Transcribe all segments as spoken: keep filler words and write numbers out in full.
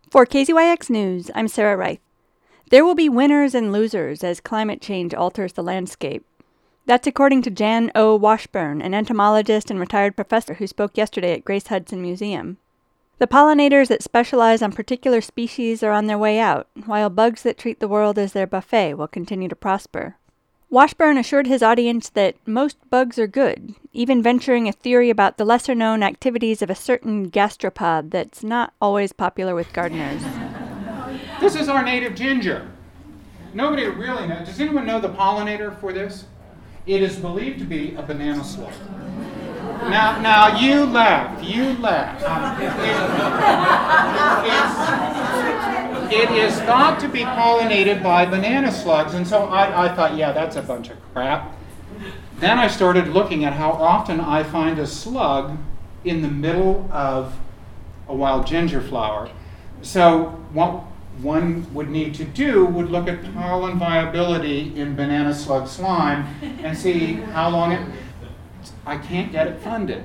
For K Z Y X News, I'm Sarah Reith. There will be winners and losers as climate change alters the landscape. That's according to Jan O. Washburn, an entomologist and retired professor who spoke yesterday at Grace Hudson Museum. The pollinators that specialize on particular species are on their way out, while bugs that treat the world as their buffet will continue to prosper. Washburn assured his audience that most bugs are good, even venturing a theory about the lesser-known activities of a certain gastropod that's not always popular with gardeners. This is our native ginger. Nobody really knows. Does anyone know the pollinator for this? It is believed to be a banana slug. Now, now you laugh. You laugh. Um, it, it is thought to be pollinated by banana slugs, and so I, I thought, yeah, that's a bunch of crap. Then I started looking at how often I find a slug in the middle of a wild ginger flower. So what one would need to do would look at pollen viability in banana slug slime and see how long it... I can't get it funded.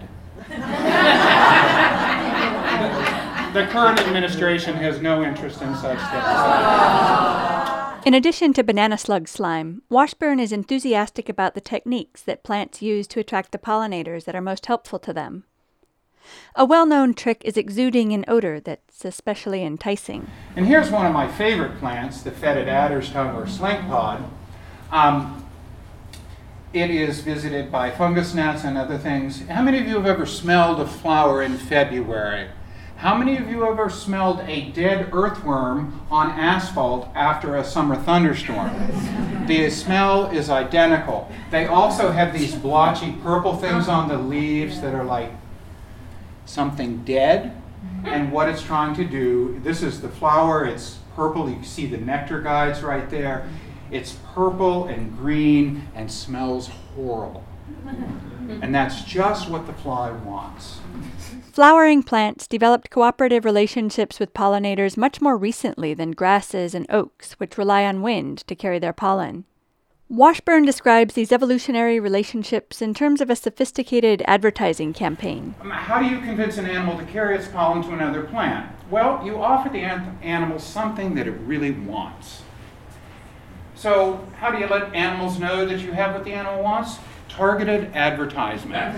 The current administration has no interest in such things. In addition to banana slug slime, Washburn is enthusiastic about the techniques that plants use to attract the pollinators that are most helpful to them. A well-known trick is exuding an odor that's especially enticing. And here's one of my favorite plants, the fetid adder's tongue or slink pod. Um, It is visited by fungus gnats and other things. How many of you have ever smelled a flower in February? How many of you have ever smelled a dead earthworm on asphalt after a summer thunderstorm? The smell is identical. They also have these blotchy purple things on the leaves that are like something dead. And what it's trying to do, this is the flower, it's purple, you can see the nectar guides right there. It's purple and green and smells horrible. And that's just what the fly wants. Flowering plants developed cooperative relationships with pollinators much more recently than grasses and oaks, which rely on wind to carry their pollen. Washburn describes these evolutionary relationships in terms of a sophisticated advertising campaign. How do you convince an animal to carry its pollen to another plant? Well, you offer the an- animal something that it really wants. So how do you let animals know that you have what the animal wants? Targeted advertisement.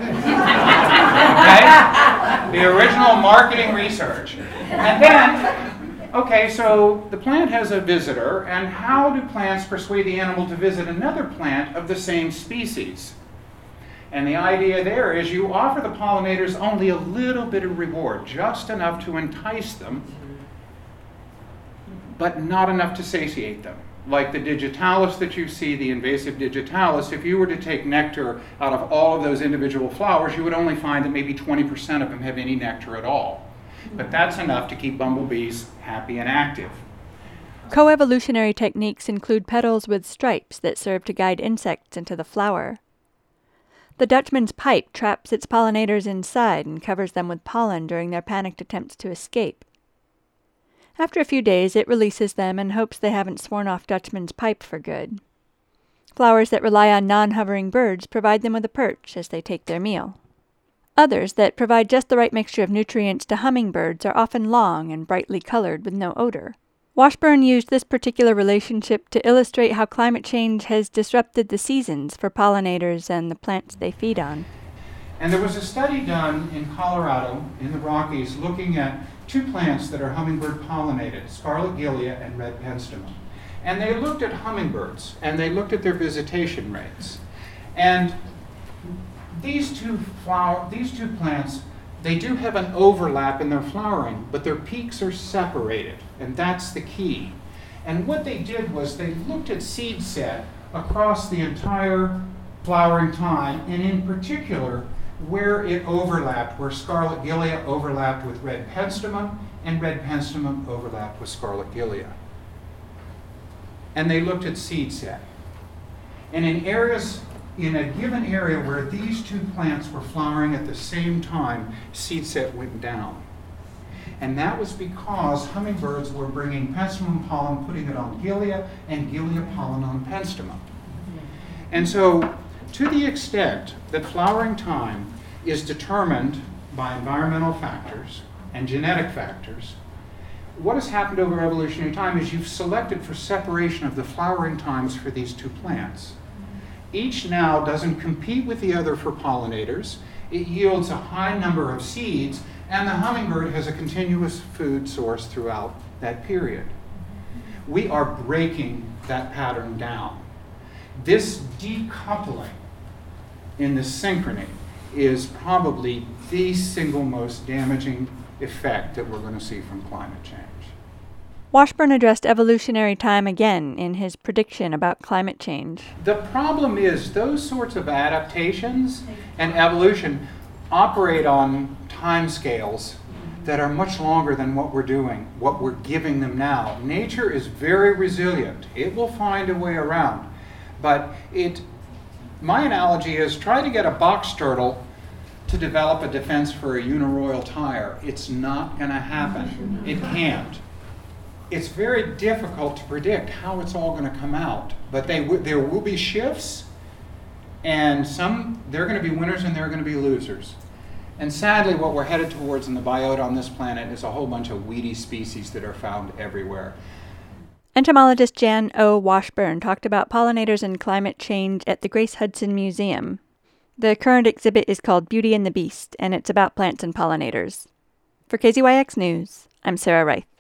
Okay? The original marketing research. And then, okay, so the plant has a visitor, and how do plants persuade the animal to visit another plant of the same species? And the idea there is you offer the pollinators only a little bit of reward, just enough to entice them, but not enough to satiate them. Like the digitalis that you see, the invasive digitalis, if you were to take nectar out of all of those individual flowers, you would only find that maybe twenty percent of them have any nectar at all. But that's enough to keep bumblebees happy and active. Coevolutionary techniques include petals with stripes that serve to guide insects into the flower. The Dutchman's pipe traps its pollinators inside and covers them with pollen during their panicked attempts to escape. After a few days, it releases them and hopes they haven't sworn off Dutchman's pipe for good. Flowers that rely on non-hovering birds provide them with a perch as they take their meal. Others that provide just the right mixture of nutrients to hummingbirds are often long and brightly colored with no odor. Washburn used this particular relationship to illustrate how climate change has disrupted the seasons for pollinators and the plants they feed on. And there was a study done in Colorado, in the Rockies, looking at two plants that are hummingbird pollinated, scarlet gillia and red penstemon. And they looked at hummingbirds, and they looked at their visitation rates. And these two flower, these two plants, they do have an overlap in their flowering, but their peaks are separated, and that's the key. And what they did was they looked at seed set across the entire flowering time, and in particular, where it overlapped, where scarlet gillia overlapped with red penstemon, and red penstemon overlapped with scarlet gillia. And they looked at seed set. And in areas, in a given area where these two plants were flowering at the same time, seed set went down. And that was because hummingbirds were bringing penstemon pollen, putting it on gillia, and gillia pollen on penstemon. And so, to the extent that flowering time is determined by environmental factors and genetic factors, what has happened over evolutionary time is you've selected for separation of the flowering times for these two plants. Each now doesn't compete with the other for pollinators. It yields a high number of seeds, and the hummingbird has a continuous food source throughout that period. We are breaking that pattern down. This decoupling in the synchrony is probably the single most damaging effect that we're going to see from climate change. Washburn addressed evolutionary time again in his prediction about climate change. The problem is those sorts of adaptations and evolution operate on timescales that are much longer than what we're doing, what we're giving them now. Nature is very resilient. It will find a way around. But it, my analogy is try to get a box turtle to develop a defense for a uniroyal tire. It's not going to happen. It can't. It's very difficult to predict how it's all going to come out. But they w- there will be shifts, and some, there are going to be winners and there are going to be losers. And sadly, what we're headed towards in the biota on this planet is a whole bunch of weedy species that are found everywhere. Entomologist Jan O. Washburn talked about pollinators and climate change at the Grace Hudson Museum. The current exhibit is called Beauty and the Beast, and it's about plants and pollinators. For K Z Y X News, I'm Sarah Reith.